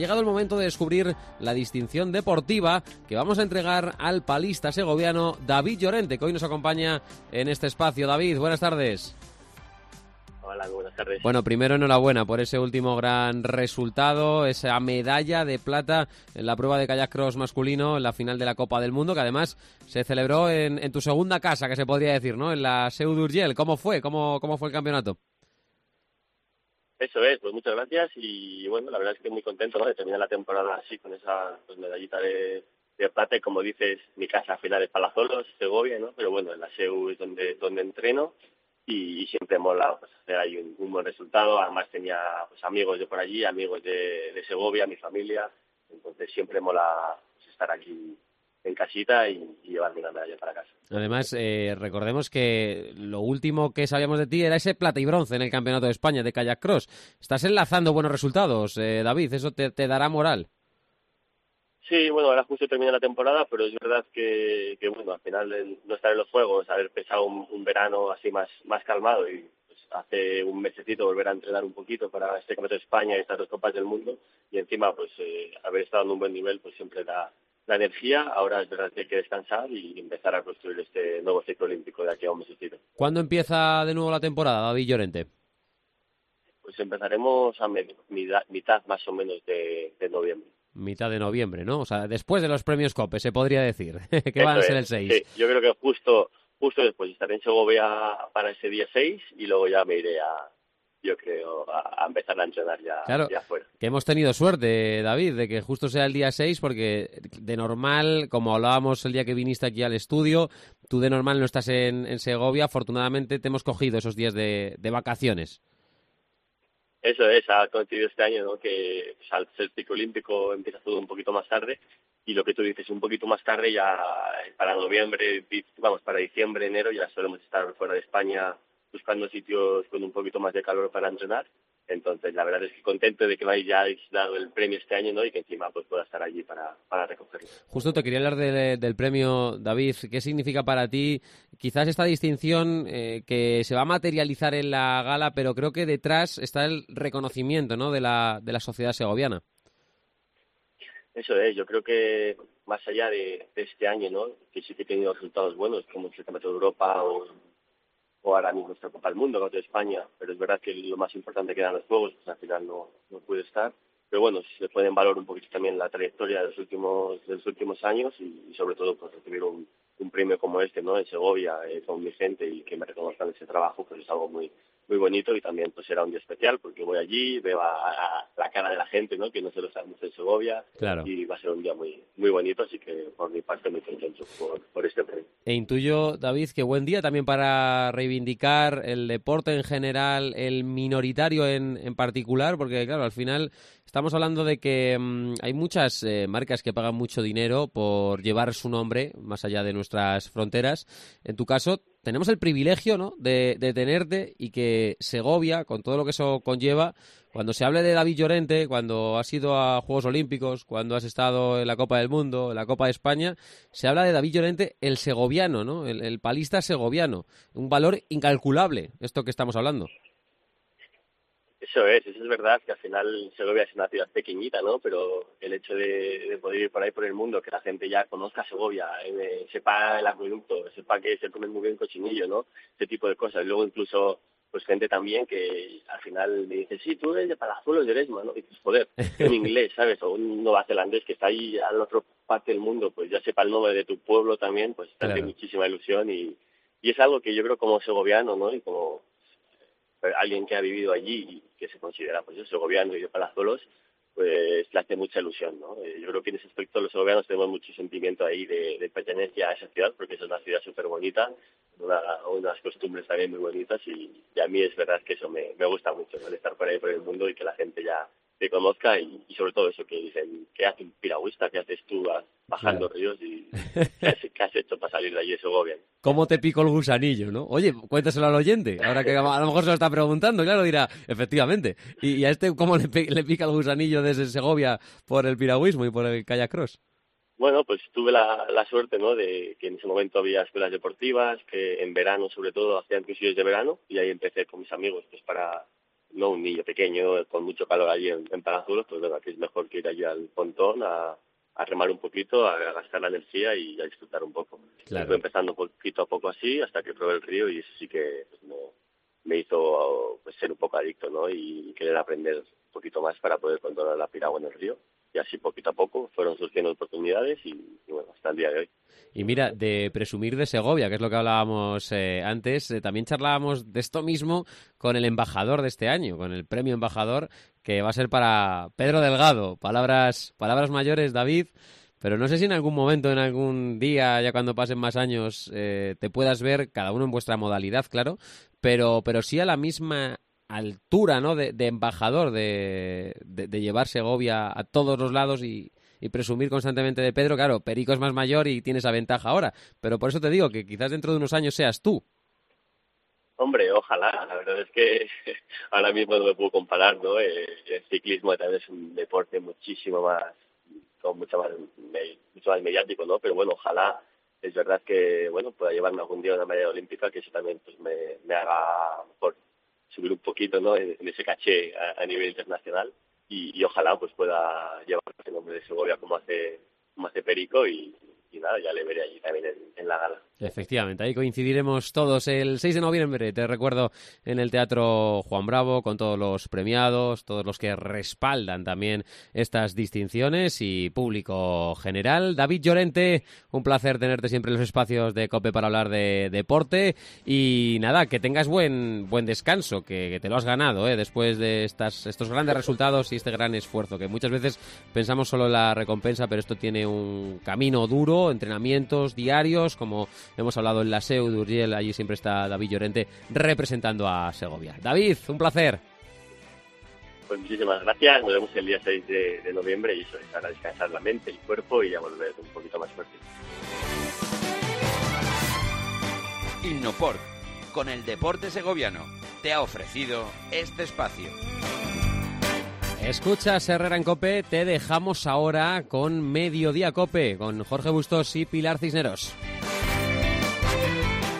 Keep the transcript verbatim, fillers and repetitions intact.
Llegado el momento de descubrir la distinción deportiva que vamos a entregar al palista segoviano David Llorente, que hoy nos acompaña en este espacio. David, buenas tardes. Hola, buenas tardes. Bueno, primero enhorabuena por ese último gran resultado, esa medalla de plata en la prueba de kayak cross masculino en la final de la Copa del Mundo, que además se celebró en, en tu segunda casa, que se podría decir, ¿no? En la Seu d'Urgell. ¿Cómo fue? ¿Cómo, cómo fue el campeonato? Eso es, pues muchas gracias y bueno, la verdad es que muy contento, ¿no?, de terminar la temporada así con esa pues, medallita de, de plata y como dices, mi casa al final es Palazuelos, Segovia, ¿no? Pero bueno, en la Seu es donde, donde entreno y, y siempre mola pues, hacer ahí un, un buen resultado. Además tenía pues amigos de por allí, amigos de, de Segovia, mi familia, entonces siempre mola pues, estar aquí en casita y, y llevarme una medalla para casa. Además, eh, recordemos que lo último que sabíamos de ti era ese plata y bronce en el Campeonato de España de kayak cross. Estás enlazando buenos resultados, eh, David, eso te, te dará moral. Sí, bueno, ahora justo termina la temporada, pero es verdad que, que bueno, al final el no estar en los Juegos, haber pesado un, un verano así más, más calmado y pues, hace un mesecito volver a entrenar un poquito para este Campeonato de España y estas dos Copas del Mundo y encima pues eh, haber estado en un buen nivel pues siempre da la energía. Ahora es verdad que hay que descansar y empezar a construir este nuevo ciclo olímpico de aquí a un mesecito. ¿Cuándo empieza de nuevo la temporada, David Llorente? Pues empezaremos a med- mitad, mitad más o menos de, de noviembre. Mitad de noviembre, ¿no? O sea, después de los premios COPE, se podría decir, que Eso van a ser es, el seis. Sí, yo creo que justo justo después estaré en Segovia para ese día seis y luego ya me iré a, yo creo, a, a empezar a entrenar ya, Claro, ya fuera. que hemos tenido suerte, David, de que justo sea el día seis, porque de normal, como hablábamos el día que viniste aquí al estudio, tú de normal no estás en, en Segovia, afortunadamente te hemos cogido esos días de, de vacaciones. Eso es, ha coincidido este año, ¿no?, que pues, al ser ciclo olímpico empieza todo un poquito más tarde y lo que tú dices, un poquito más tarde ya para noviembre, vamos, para diciembre, enero ya solemos estar fuera de España buscando sitios con un poquito más de calor para entrenar. Entonces, la verdad es que contento de que me hayáis dado el premio este año, ¿no?, y que encima pues pueda estar allí para, para recogerlo. Justo te quería hablar de- del premio, David. ¿Qué significa para ti quizás esta distinción eh, que se va a materializar en la gala, pero creo que detrás está el reconocimiento, ¿no?, de la, de la sociedad segoviana? Eso es, yo creo que más allá de, de este año, ¿no?, que sí que he tenido resultados buenos, como el Campeonato de Europa o, o ahora mismo nuestra Copa del Mundo, Campeonato de España, pero es verdad que lo más importante que eran los Juegos, pues al final no, no pude estar. Pero bueno, se puede en valor un poquito también la trayectoria de los últimos de los últimos años y, y sobre todo pues recibir un, un premio como este, ¿no?, en Segovia, eh, con mi gente y que me reconozcan ese trabajo, pues es algo muy muy bonito y también pues será un día especial porque voy allí, veo a, a la cara de la gente, ¿no?, que no se lo sabe mucho en Segovia. Claro. Y va a ser un día muy muy bonito, así que por mi parte muy contento por, por este premio. E intuyo, David, que buen día también para reivindicar el deporte en general, el minoritario en, en particular, porque claro, al final estamos hablando de que mmm, hay muchas eh, marcas que pagan mucho dinero por llevar su nombre más allá de nuestras fronteras. En tu caso, tenemos el privilegio, ¿no?, de, de tenerte y que Segovia, con todo lo que eso conlleva, cuando se hable de David Llorente, cuando has ido a Juegos Olímpicos, cuando has estado en la Copa del Mundo, en la Copa de España, se habla de David Llorente, el segoviano, ¿no?, el, el palista segoviano. Un valor incalculable, esto que estamos hablando. Eso es, eso es verdad, que al final Segovia es una ciudad pequeñita, ¿no?, pero el hecho de, de poder ir por ahí por el mundo, que la gente ya conozca Segovia, eh, sepa el acueducto, sepa que se come muy bien cochinillo, ¿no?, ese tipo de cosas. Luego incluso pues gente también que al final me dice, sí, tú eres de Palazuelos de Eresma, ¿no?, y dices, joder, un inglés, ¿sabes?, o un neozelandés que está ahí a la otra parte del mundo, pues ya sepa el nombre de tu pueblo también, pues te hace Claro. muchísima ilusión y, y es algo que yo creo como segoviano, ¿no?, y como alguien que ha vivido allí y que se considera pues segoviano y de Palazuelos, pues le hace mucha ilusión, ¿no? Eh, yo creo que en ese aspecto los segovianos tenemos mucho sentimiento ahí de, de pertenencia a esa ciudad, porque es una ciudad súper bonita, una, unas costumbres también muy bonitas y, y a mí es verdad que eso me, me gusta mucho, ¿no?, el estar por ahí por el mundo y que la gente ya te conozca y, y sobre todo eso que dicen, ¿qué hace un piragüista? ¿Qué haces tú bajando Claro. ríos? Y ¿qué has, qué has hecho para salir de allí de Segovia? ¿Cómo te pico el gusanillo, no? Oye, cuéntaselo al oyente, ahora que a lo mejor se lo está preguntando, claro, dirá, efectivamente. ¿Y, y a este cómo le, pe- le pica el gusanillo desde Segovia por el piragüismo y por el kayak cross? Bueno, pues tuve la, la suerte, ¿no?, de que en ese momento había escuelas deportivas, que en verano sobre todo hacían cursillos de verano y ahí empecé con mis amigos pues para no un niño pequeño con mucho calor allí en, en Palazuelos, pues bueno, aquí es mejor que ir allí al pontón a, a remar un poquito, a, a gastar la energía y a disfrutar un poco. Claro. Estoy empezando un poquito a poco así hasta que probé el río y eso sí que pues, me, me hizo pues, ser un poco adicto, ¿no? Y querer aprender un poquito más para poder controlar la piragua en el río. Y así poquito a poco fueron surgiendo oportunidades y, y bueno, hasta el día de hoy. Y mira, de presumir de Segovia, que es lo que hablábamos eh, antes, eh, también charlábamos de esto mismo con el embajador de este año, con el premio embajador, que va a ser para Pedro Delgado. Palabras, palabras mayores, David, pero no sé si en algún momento, en algún día, ya cuando pasen más años, eh, te puedas ver, cada uno en vuestra modalidad, claro, pero, pero sí a la misma altura, ¿no?, de, de embajador, de, de, de llevar Segovia a todos los lados y, y presumir constantemente de Pedro. Claro, Perico es más mayor y tiene esa ventaja ahora, pero por eso te digo que quizás dentro de unos años seas tú. Hombre, ojalá. La verdad es que ahora mismo no me puedo comparar, ¿no? Eh, el ciclismo también es un deporte muchísimo más, con mucho más, mucho más mediático, ¿no? Pero bueno, ojalá. Es verdad que, bueno, pueda llevarme algún día una medalla olímpica, que eso también pues me, me haga por subir un poquito, ¿no?, en, en ese caché a, a nivel internacional y, y ojalá pues pueda llevar el nombre de Segovia como hace como hace Perico y, y nada, ya le veré allí también en, en la gala. Efectivamente, ahí coincidiremos todos el seis de noviembre, te recuerdo, en el Teatro Juan Bravo, con todos los premiados, todos los que respaldan también estas distinciones y público general. David Llorente, un placer tenerte siempre en los espacios de COPE para hablar de deporte y nada, que tengas buen buen descanso, que, que te lo has ganado, ¿eh? Después de estas estos grandes resultados y este gran esfuerzo, que muchas veces pensamos solo en la recompensa, pero esto tiene un camino duro, entrenamientos diarios, como hemos hablado en la S E U de Urgell, allí siempre está David Llorente representando a Segovia. David, un placer. Pues muchísimas gracias, nos vemos el día seis de, de noviembre y eso es para descansar la mente, el cuerpo y a volver un poquito más fuerte. Innoport, con el deporte segoviano, te ha ofrecido este espacio. Escuchas Herrera en COPE, te dejamos ahora con Mediodía COPE, con Jorge Bustos y Pilar Cisneros.